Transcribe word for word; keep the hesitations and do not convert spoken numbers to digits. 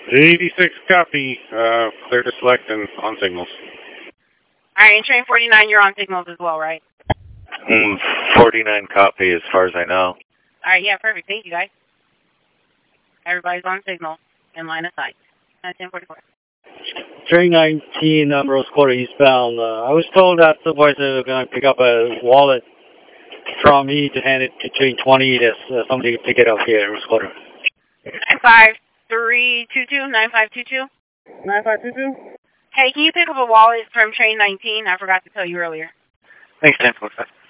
eighty-six copy, uh, clear to select and on signals. Alright, and train forty-nine, you're on signals as well, right? Mm, forty-nine copy as far as I know. Alright, yeah, perfect. Thank you, guys. Everybody's on signal in line of sight. ten forty-four. Train nineteen, uh, Rose Quarter eastbound. Uh, I was told that supervisor was going to pick up a wallet from me to hand it to train twenty. There's uh, somebody to pick it up here in Rose Quarter. nine five three two two, nine five two two. nine five two two? Hey, can you pick up a wallet from train nineteen? I forgot to tell you earlier. Thanks, ten forty-five.